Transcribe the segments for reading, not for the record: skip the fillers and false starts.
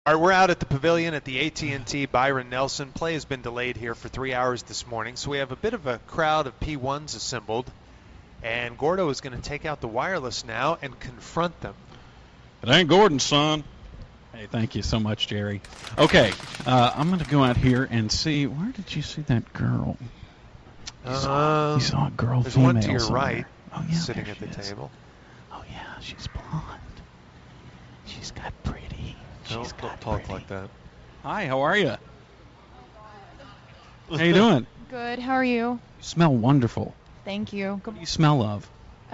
All right, we're out at the pavilion at the AT&T Byron Nelson. Play has been delayed here for 3 hours this morning, so we have a bit of a crowd of P1s assembled. And Gordo is going to take out the wireless now and confront them. It ain't Gordon's son. Hey, thank you so much, Jerry. Okay, I'm going to go out here and see. Where did you see that girl? You saw a girl, there's female one to your somewhere. right, Oh, yeah, sitting there at the she is. table. Oh, yeah, she's blonde. She's got pretty. Don't talk like that. Hi, how are you? How you doing? Good. How are you? You smell wonderful. Thank you. What do you smell of?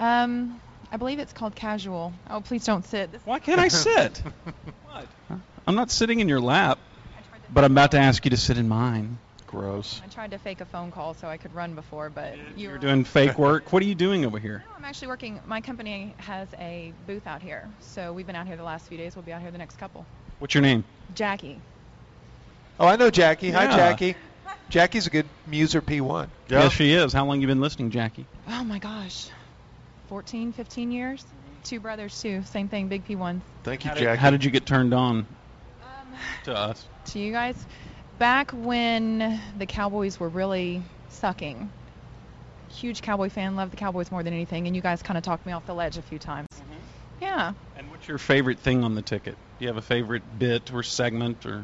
I believe it's called casual. Oh, please don't sit. Why can't I sit? What? I'm not sitting in your lap, but I'm about to ask you to sit in mine. Gross. I tried to fake a phone call so I could run before, but You're doing fake work. What are you doing over here? No, I'm actually working. My company has a booth out here, so we've been out here the last few days. We'll be out here the next couple. What's your name? Jackie. Oh, I know Jackie. Hi, Yeah. Jackie. Jackie's a good muser P1. Yeah. Yes, she is. How long you been listening, Jackie? Oh my gosh, 14, 15 years. Two brothers too. Same thing. Big P1s. Thank you, How Jackie. did you get turned on to us? To you guys, back when the Cowboys were really sucking. Huge Cowboy fan, loved the Cowboys more than anything, and you guys kind of talked me off the ledge a few times. Yeah. And what's your favorite thing on the ticket? Do you have a favorite bit or segment or?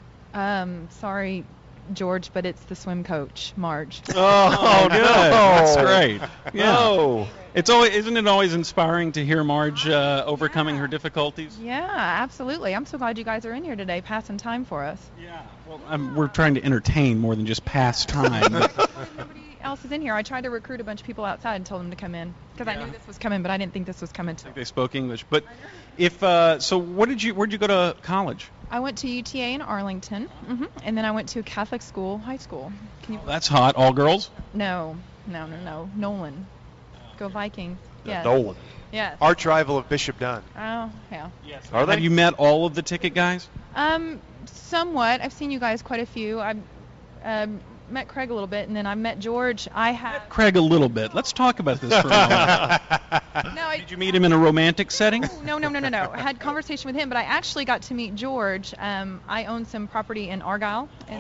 Sorry, George, but it's the swim coach, Marge. Oh, good. no. That's great. Yeah. No. It's always, isn't it always inspiring to hear Marge overcoming her difficulties? Yeah, absolutely. I'm so glad you guys are in here today, passing time for us. Yeah. Well, we're trying to entertain more than just pass time. Nobody else is in here. I tried to recruit a bunch of people outside and told them to come in because I knew this was coming, but I didn't think this was coming. They spoke English, but if so, where'd you go to college? I went to UTA in Arlington, and then I went to a Catholic school, high school. Can you? That's hot. All girls? No. Nolan. Go Vikings. Yes. Nolan. Yes. Arch rival of Bishop Dunn. Oh, yeah. Yes. Are they? Have you met all of the ticket guys? Somewhat. I've seen you guys quite a few. I've met Craig a little bit, and then I met George. I have. Craig a little bit. Let's talk about this for a moment. No, Did you meet him in a romantic setting? No. I had conversation with him, but I actually got to meet George. I own some property in Argyle. And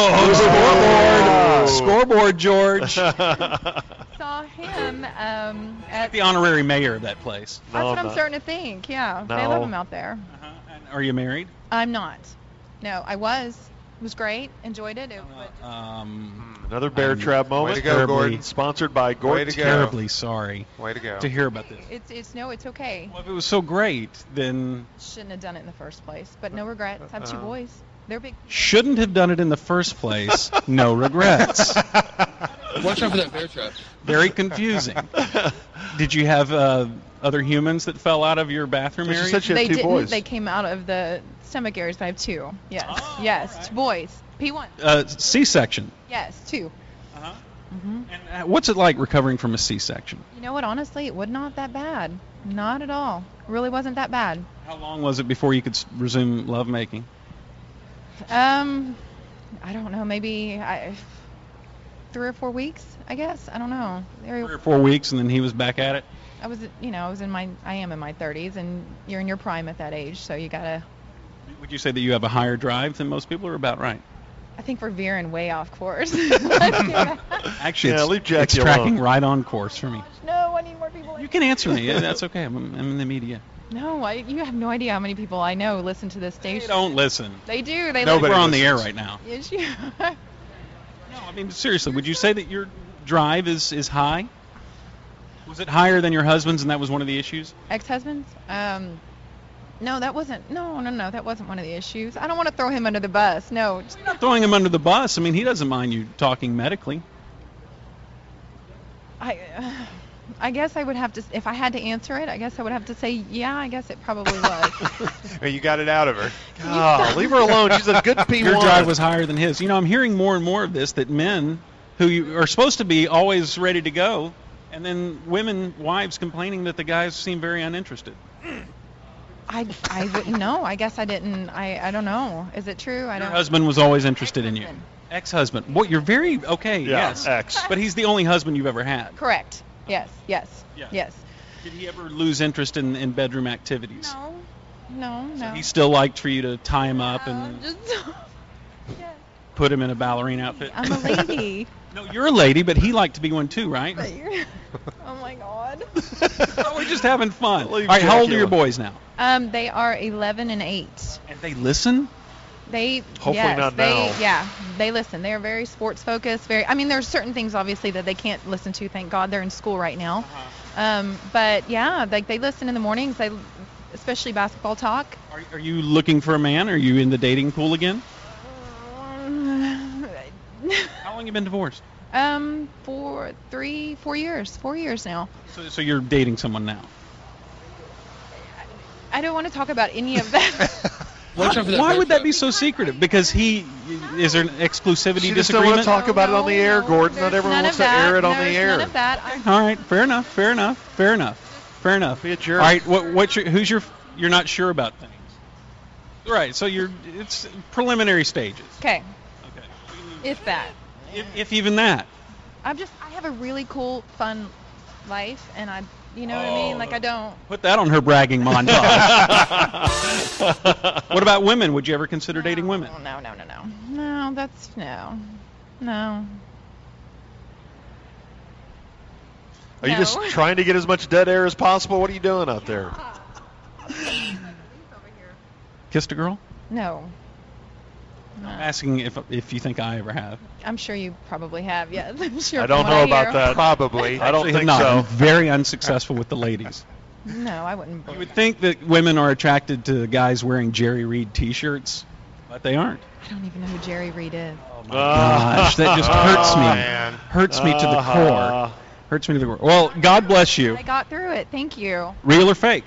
Scoreboard, George. saw him at The honorary mayor of that place. That's what I'm not. starting to think. Yeah, they No. love him out there. And are you married? I'm not. No, I was. It was great. Enjoyed it. Another Bear Trap moment. Way to go, Gordon. Sponsored by Gordon. Way to go. Terribly sorry Way to go. to hear about this. It's okay. Well, if it was so great, then Shouldn't have done it in the first place, but no regrets. I have two boys. They're big. shouldn't have done it in the first place. No regrets. Watch out for that bear trap. Very confusing. Did you have other humans that fell out of your bathroom She area? said she had They two didn't. boys. They came out of the stomach areas, but I have two. Yes. Yes. Boys. P1. C-section. Yes. Two. And what's it like recovering from a C-section? You know what? Honestly, it was not that bad. Not at all. Really wasn't that bad. How long was it before you could resume lovemaking? I don't know. Maybe 3 or 4 weeks. I guess. I don't know. 3 or 4 weeks, and then he was back at it? I was I am in my 30s, and you're in your prime at that age, so you gotta. Would you say that you have a higher drive than most people, or about right? I think we're veering way off course. Actually, Yeah, leave Jackie it's tracking alone. right on course for me. No, I need more people. You can answer me. Yeah, that's okay. I'm in the media. No, you have no idea how many people I know listen to this They station. don't listen. They do. They Nobody We're on the air listens. right now. Yes, you. No, I mean, seriously, would you say that your drive is high? Was it higher than your husband's, and that was one of the issues? Ex-husbands? No, that wasn't. No, that wasn't one of the issues. I don't want to throw him under the bus. No. You're not throwing him under the bus. I mean, he doesn't mind you talking medically. I guess I would have to, if I had to answer it, I guess I would have to say, yeah, I guess it probably was. Well, you got it out of her. Oh, leave her alone. She's a good P1. Your drive was higher than his. You know, I'm hearing more and more of this, that men who are supposed to be always ready to go, and then women, wives, complaining that the guys seem very uninterested. I wouldn't know. I guess I didn't. I don't know. Is it true? I Your don't. husband was always interested in you. Ex-husband. Ex-husband. What? You're very okay. Yeah, yes. ex. But he's the only husband you've ever had. Correct. Yes. Yeah. Yes. Did he ever lose interest in bedroom activities? No. He still liked for you to tie him up and Just, yeah. put him in a ballerina outfit. I'm a lady. No, you're a lady, but he liked to be one too, right? But you're- oh my God. Oh, we're just having fun. All Leave right, how old Jackie are your alone. boys now? They are 11 and 8. And they listen? They Hopefully yes, not they, now. Yeah, they listen. They are very sports focused. I mean, there's certain things obviously that they can't listen to. Thank God they're in school right now. But yeah, they listen in the mornings. They, especially basketball talk. Are you looking for a man? Are you in the dating pool again? How long you been divorced? 4 years. 4 years now. So you're dating someone now? I don't want to talk about any of that. Watch out for that Why bear would that trap. be so secretive? Because is there an exclusivity She just don't want disagreement? to talk about it on the air, No, Gordon. Not there's everyone none wants of to air that. it on the There's air. None of that. All right, fair enough. Be a jerk. All right, you're not sure about things. Right, so it's preliminary stages. Okay, Okay. if that. If even that. I have a really cool, fun life, and you know what I mean? Like I don't. Put that on her bragging montage. What about women? Would you ever consider dating women? No. No, that's no. Are you No. just trying to get as much dead air as possible? What are you doing out there? Kissed a girl? No. I'm asking if you think I ever have. I'm sure you probably have. Yes, I'm sure. I don't from know what about hear. that. Probably. I don't Actually, think have not. so. I'm very unsuccessful with the ladies. No, I wouldn't. You believe would that. think that women are attracted to guys wearing Jerry Reed T-shirts, but they aren't. I don't even know who Jerry Reed is. Gosh, that just hurts me. man. Hurts me to the Uh-huh. core. Hurts me to the core. Well, God bless you. I got through it. Thank you. Real or fake?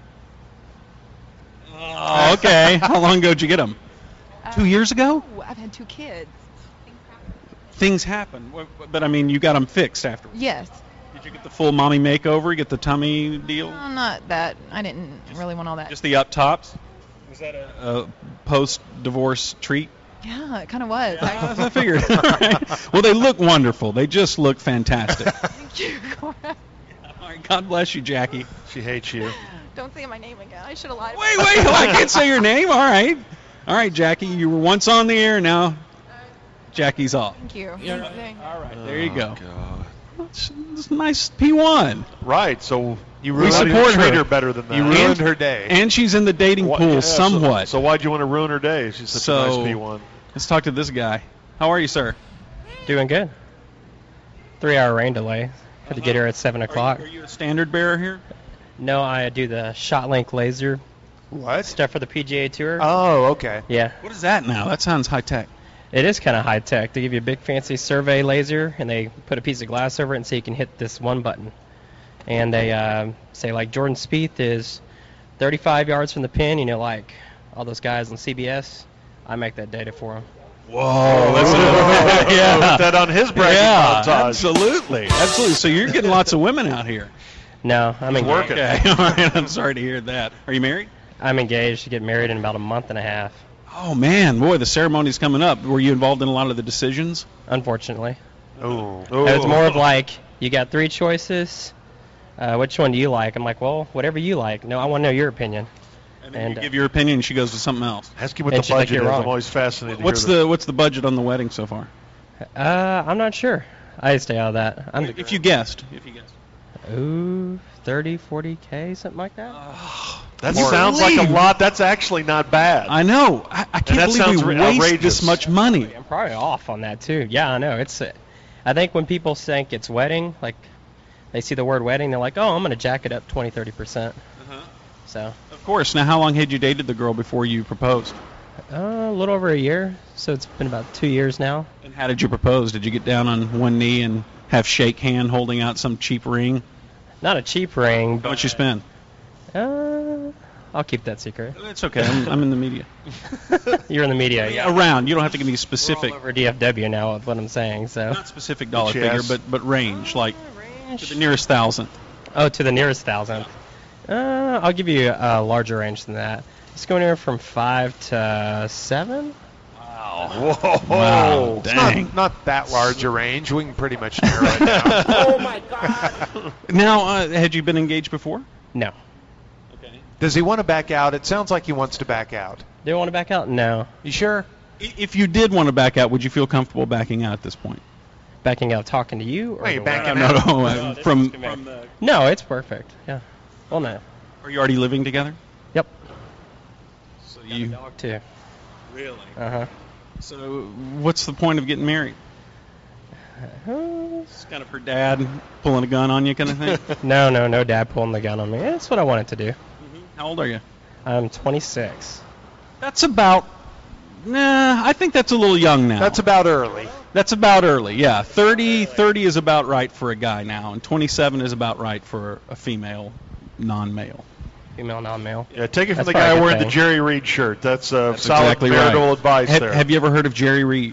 Oh, okay. How long ago did you get them? 2 years ago? Oh, I've had 2 kids. Things happen. But, I mean, you got them fixed afterwards. Yes. Did you get the full mommy makeover? Get the tummy deal? No, not that. I didn't really want all that. Just the up tops? Was that a post-divorce treat? Yeah, it kind of was. I figured. All right. Well, they look wonderful. They just look fantastic. Thank you. All right, God bless you, Jackie. She hates you. Don't say my name again. I should have lied. about Wait, it. I can't say your name. All right, Jackie. You were once on the air. Now Jackie's off. Thank you. All right, there you go. God. It's a nice P1. Right, so You We ruined, support treat her. her better than that. you ruined her day. And she's in the dating What- pool yeah, somewhat. So why'd you want to ruin her day? She's such a nice P1. Let's talk to this guy. How are you, sir? Doing good. 3-hour rain delay. Had to get here at 7 o'clock. Are you a standard bearer here? No, I do the shot link laser What? stuff for the PGA Tour. Oh, okay. Yeah, What is that now? That sounds high tech. it is kind of high tech. They give you a big fancy survey laser, and they put a piece of glass over it and say you can hit this one button. And they say like Jordan Spieth is 35 yards from the pin. You know, like all those guys on CBS. I make that data for them. Whoa, Put that on his bragging montage. absolutely. So you're getting lots of women out here. No, I'm He's engaged. working. Okay, all right. I'm sorry to hear that. Are you married? I'm engaged to get married in about a month and a half, Oh man, boy, the ceremony's coming up. Were you involved in a lot of the decisions? unfortunately. Oh. It was more of like, you got 3 choices. Which one do you like? I'm like, well, whatever you like. No, I want to know your opinion. And then And, you give your opinion, and she goes with something else. Ask you what And the she's like, budget "You're is. wrong." I'm always fascinated What's to hear the budget on the wedding so far? I'm not sure. I stay out of that. If you guessed. Ooh, 30, 40K, something like that. That You sounds like a believe- lot. That's actually not bad. I know. I can't that believe sounds we waste outrageous. this much money. I'm probably off on that too. Yeah, I know. I think when people think it's wedding, like they see the word wedding, they're like, oh, I'm gonna jack it up 20, 30%. So Of course. Now, how long had you dated the girl before you proposed? a little over a year. So it's been about 2 years now. And how did you propose? Did you get down on one knee and have shake hand holding out some cheap ring? Not a cheap ring. How much you spend? I'll keep that secret. It's okay. I'm in the media. You're in the media. Yeah. Around. You don't have to give me We're specific, all over DFW now with what I'm saying. So. not specific dollar Yes. figure, but range, like to the nearest thousand. Oh, to the nearest thousand. I'll give you a larger range than that. It's going anywhere from 5 to 7. Whoa. Wow, It's dang. not that large a range. We can pretty much narrow it down. Now, had you been engaged before? No. Okay. Does he want to back out? It sounds like he wants to back out. Do you want to back out? No. You sure? If you did want to back out, would you feel comfortable backing out at this point? Backing out talking to you? Or Wait, the backing way? out? No, this from is too bad. No, it's perfect. Yeah. Well, no. Are you already living together? Yep. So Got a dog too. Really? Uh-huh. So what's the point of getting married? It's kind of her dad pulling a gun on you kind of thing? No dad pulling the gun on me. That's what I wanted to do. How old are you? I'm 26. That's about... Nah, I think that's a little young now. That's about early. That's about early, yeah. 30 is about right for a guy now, and 27 is about right for a female non-male. Female, non-male. Yeah, take it from That's the probably a guy good wearing the thing. Jerry Reed shirt. That's solid exactly marital right. advice there. Have you ever heard of Jerry Reed?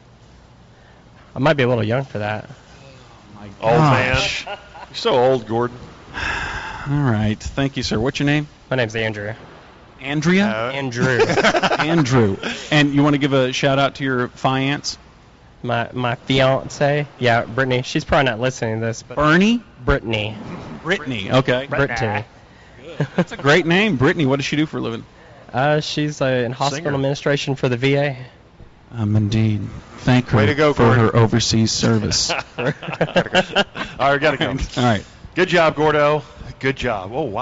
I might be a little young for that. Old man. Gosh. You're so old, Gordon. All right. Thank you, sir. What's your name? My name's Andrew. Andrea? Andrew. Andrew. And you want to give a shout-out to your fiance? My fiance. Yeah, Brittany. She's probably not listening to this, but Bernie? Brittany. Brittany. Okay. Brittany. That's a great name. Brittany, what does she do for a living? She's in hospital administration for the VA. Indeed. Thank her Way to go, for Gordon. her overseas service. All right, gotta go. All right. Good job, Gordo. Good job. Oh, wow.